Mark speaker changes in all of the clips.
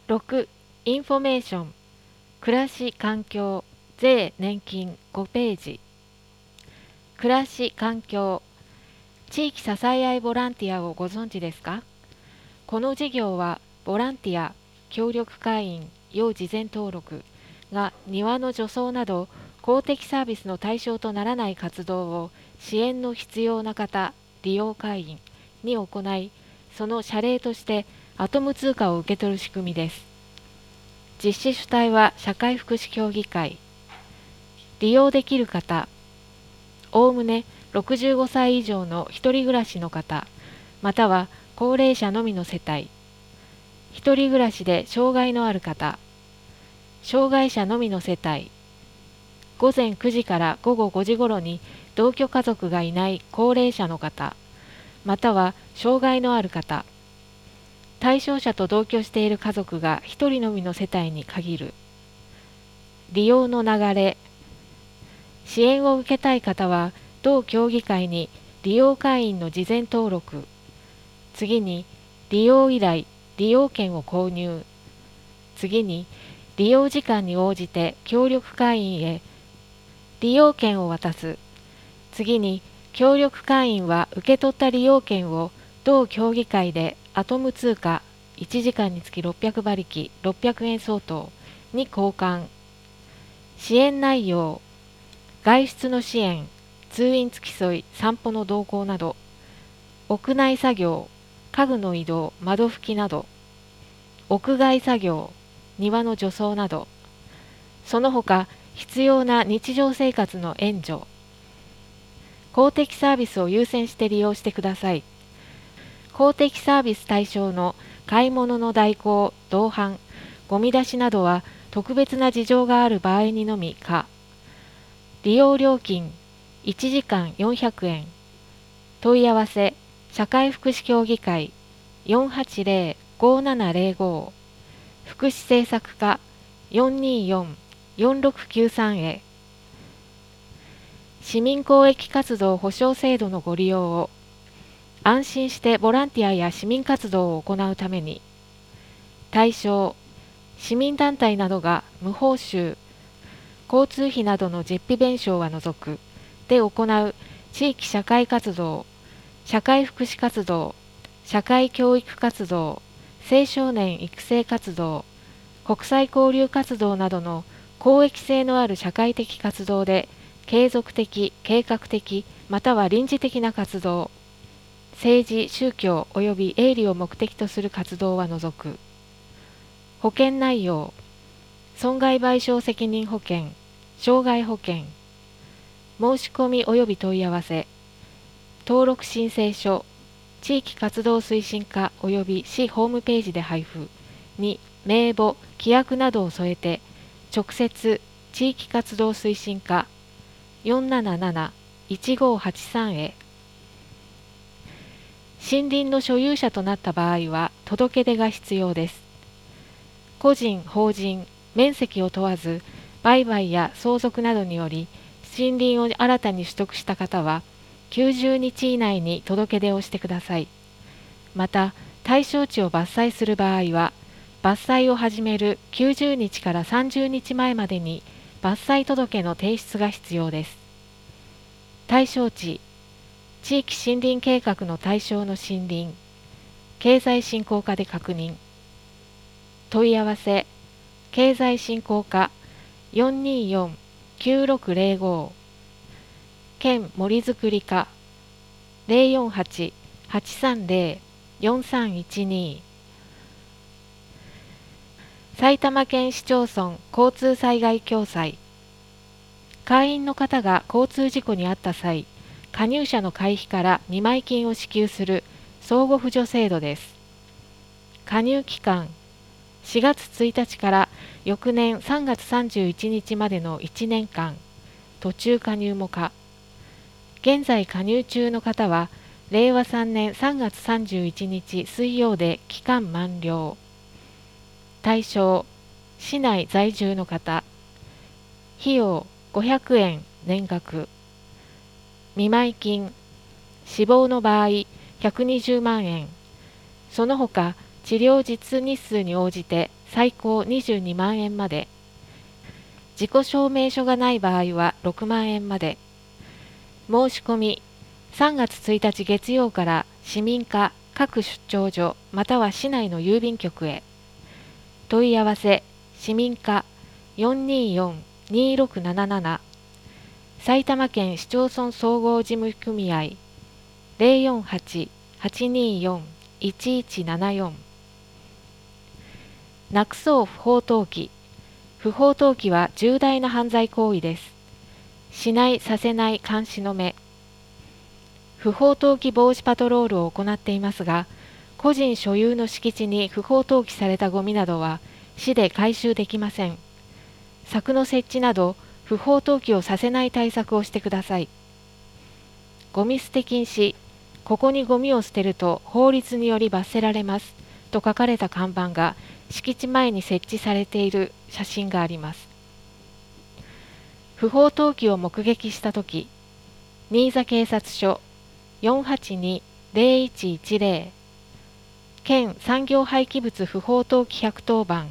Speaker 1: 6. インフォメーション、暮らし環境、税年金5ページ。暮らし環境、地域支え合いボランティアをご存知ですか？この事業はボランティア、協力会員、要事前登録が庭の除草など公的サービスの対象とならない活動を支援の必要な方、利用会員に行い、その謝礼としてアトム通貨を受け取る仕組みです。実施主体は社会福祉協議会。利用できる方、おおむね65歳以上の一人暮らしの方、または高齢者のみの世帯、一人暮らしで障害のある方、障害者のみの世帯、午前9時から午後5時ごろに同居家族がいない高齢者の方、または障害のある方、対象者と同居している家族が一人のみの世帯に限る。利用の流れ、支援を受けたい方は同協議会に利用会員の事前登録、次に利用依頼、利用券を購入、次に利用時間に応じて協力会員へ利用券を渡す、次に協力会員は受け取った利用券を同協議会でアトム通貨1時間につき600馬力600円相当に交換。支援内容、外出の支援、通院付き添い、散歩の同行など、屋内作業、家具の移動、窓拭きなど、屋外作業、庭の除草など、その他必要な日常生活の援助、公的サービスを優先して利用してください。公的サービス対象の買い物の代行、同伴、ゴミ出しなどは特別な事情がある場合にのみか。利用料金1時間400円。問い合わせ社会福祉協議会 480-5705 福祉政策課 424-4693 へ。市民公益活動保障制度のご利用を。安心してボランティアや市民活動を行うために。対象、市民団体などが無報酬、交通費などの実費弁償は除くで行う地域社会活動、社会福祉活動、社会教育活動、青少年育成活動、国際交流活動などの公益性のある社会的活動で継続的、計画的または臨時的な活動、政治、宗教及び営利を目的とする活動は除く。保険内容、損害賠償責任保険、傷害保険、申し込み及び問い合わせ、登録申請書、地域活動推進課及び市ホームページで配布に名簿、規約などを添えて、直接地域活動推進課 477-1583 へ。森林の所有者となった場合は届け出が必要です。個人、法人、面積を問わず、売買や相続などにより森林を新たに取得した方は、90日以内に届け出をしてください。また、対象地を伐採する場合は、伐採を始める90日から30日前までに伐採届の提出が必要です。対象地、地域森林計画の対象の森林、経済振興課で確認。問い合わせ、経済振興課 424-9605 県森づくり課 048-830-4312 埼玉県市町村交通災害共済。会員の方が交通事故に遭った際、加入者の会費から見舞金を支給する相互扶助制度です。加入期間4月1日から翌年3月31日までの1年間、途中加入も可。現在加入中の方は、令和3年3月31日水曜で期間満了。対象、市内在住の方。費用500円年額。見舞金、死亡の場合120万円。その他、治療実日数に応じて最高22万円まで。自己証明書がない場合は6万円まで。申し込み3月1日月曜から市民課各出張所または市内の郵便局へ。問い合わせ市民課 424-2677 埼玉県市町村総合事務組合 048-824-1174。なくそう不法投棄。不法投棄は重大な犯罪行為です。しないさせない監視の目。不法投棄防止パトロールを行っていますが、個人所有の敷地に不法投棄されたゴミなどは市で回収できません。柵の設置など不法投棄をさせない対策をしてください。ゴミ捨て禁止、ここにゴミを捨てると法律により罰せられますと書かれた看板が敷地前に設置されている写真があります。不法投棄を目撃したとき、新座警察署 482-0110 県産業廃棄物不法投棄110番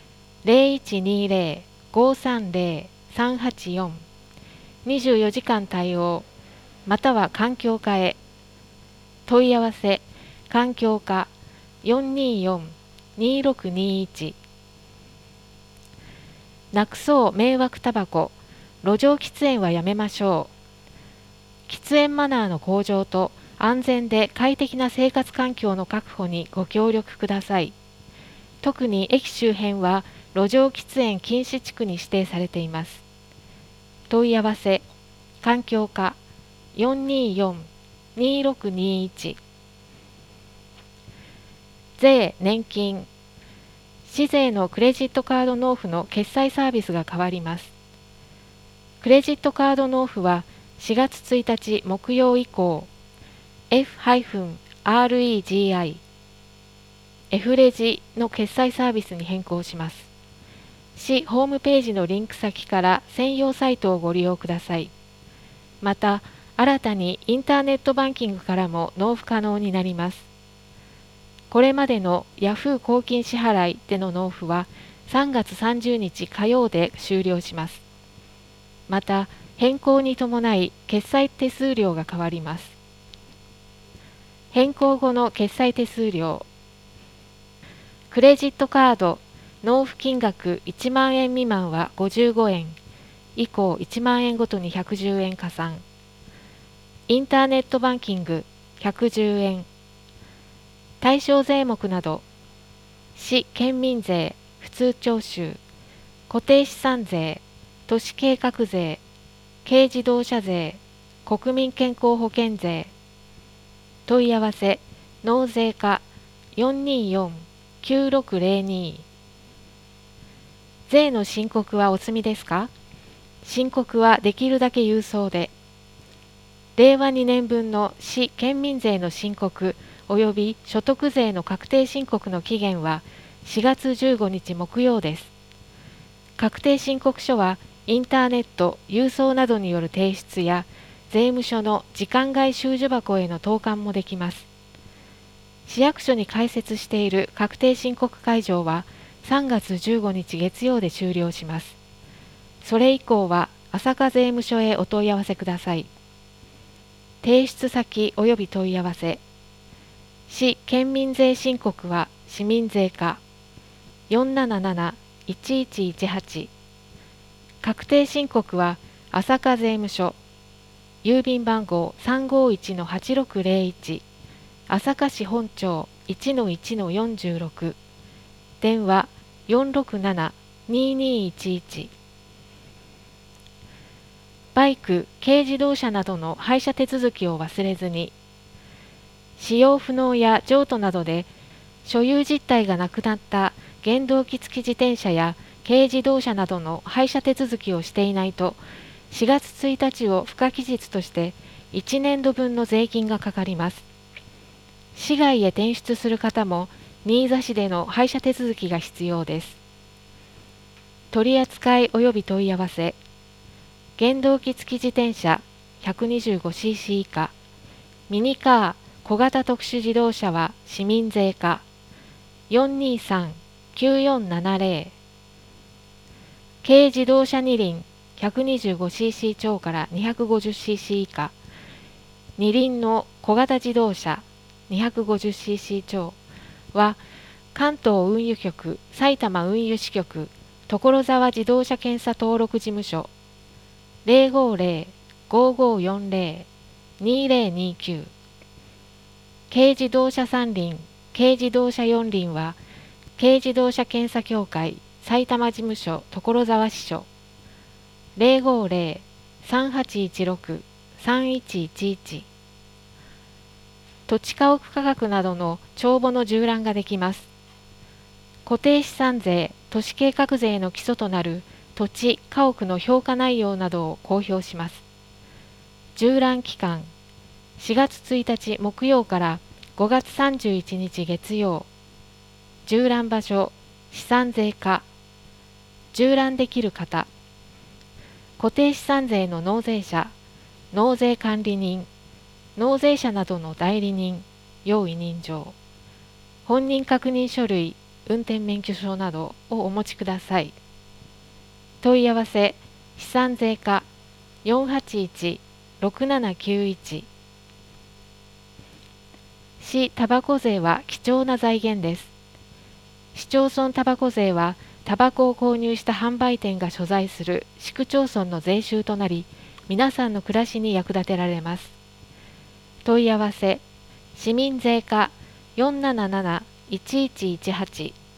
Speaker 1: 0120-530-384 24時間対応または環境課へ。問い合わせ環境課 424-2621。なくそう迷惑タバコ。路上喫煙はやめましょう。喫煙マナーの向上と安全で快適な生活環境の確保にご協力ください。特に駅周辺は路上喫煙禁止地区に指定されています。問い合わせ環境課 424-2621。税年金。市税のクレジットカード納付の決済サービスが変わります。クレジットカード納付は4月1日木曜以降、F-REGI、F レジの決済サービスに変更します。市ホームページのリンク先から専用サイトをご利用ください。また、新たにインターネットバンキングからも納付可能になります。これまでのヤフー公金支払いでの納付は3月30日火曜で終了します。また、変更に伴い決済手数料が変わります。変更後の決済手数料。クレジットカード納付金額1万円未満は55円、以降1万円ごとに110円加算。インターネットバンキング110円。対象税目など、市県民税、普通徴収、固定資産税、都市計画税、軽自動車税、国民健康保険税。問い合わせ納税課 424-9602。税の申告はお済みですか？申告はできるだけ郵送で。令和2年分の市県民税の申告及び所得税の確定申告の期限は4月15日木曜です。確定申告書はインターネット、郵送などによる提出や税務署の時間外収受箱への投函もできます。市役所に開設している確定申告会場は3月15日月曜で終了します。それ以降は朝霞税務署へお問い合わせください。提出先及び問い合わせ。市県民税申告は市民税課 477-1118。確定申告は朝霞税務署。郵便番号 351-8601 朝霞市本町 1-1-46 電話 467-2211。バイク、軽自動車などの廃車手続きを忘れずに。使用不能や譲渡などで所有実態がなくなった原動機付き自転車や軽自動車などの廃車手続きをしていないと4月1日を付加期日として1年度分の税金がかかります。市外へ転出する方も新座市での廃車手続きが必要です。取扱い及び問い合わせ。原動機付き自転車 125cc 以下、ミニカー、小型特殊自動車は市民税課 9470。軽自動車二輪 125cc 超から 250cc 以下、二輪の小型自動車 250cc 超は関東運輸局、埼玉運輸支局、所沢自動車検査登録事務所 050-5540-2029。軽自動車三輪、軽自動車四輪は軽自動車検査協会埼玉事務所所沢支所 050-3816-3111。土地家屋価格などの帳簿の縦覧ができます。固定資産税、都市計画税の基礎となる土地・家屋の評価内容などを公表します。縦覧期間、4月1日木曜から5月31日月曜。縦覧場所、資産税課。縦覧できる方、固定資産税の納税者、納税管理人、納税者などの代理人、要委任状、本人確認書類、運転免許証などをお持ちください。問い合わせ、資産税課 481-6791。市たばこ税は貴重な財源です。市町村たばこ税は、タバコを購入した販売店が所在する市区町村の税収となり、皆さんの暮らしに役立てられます。問い合わせ、市民税課 477-1118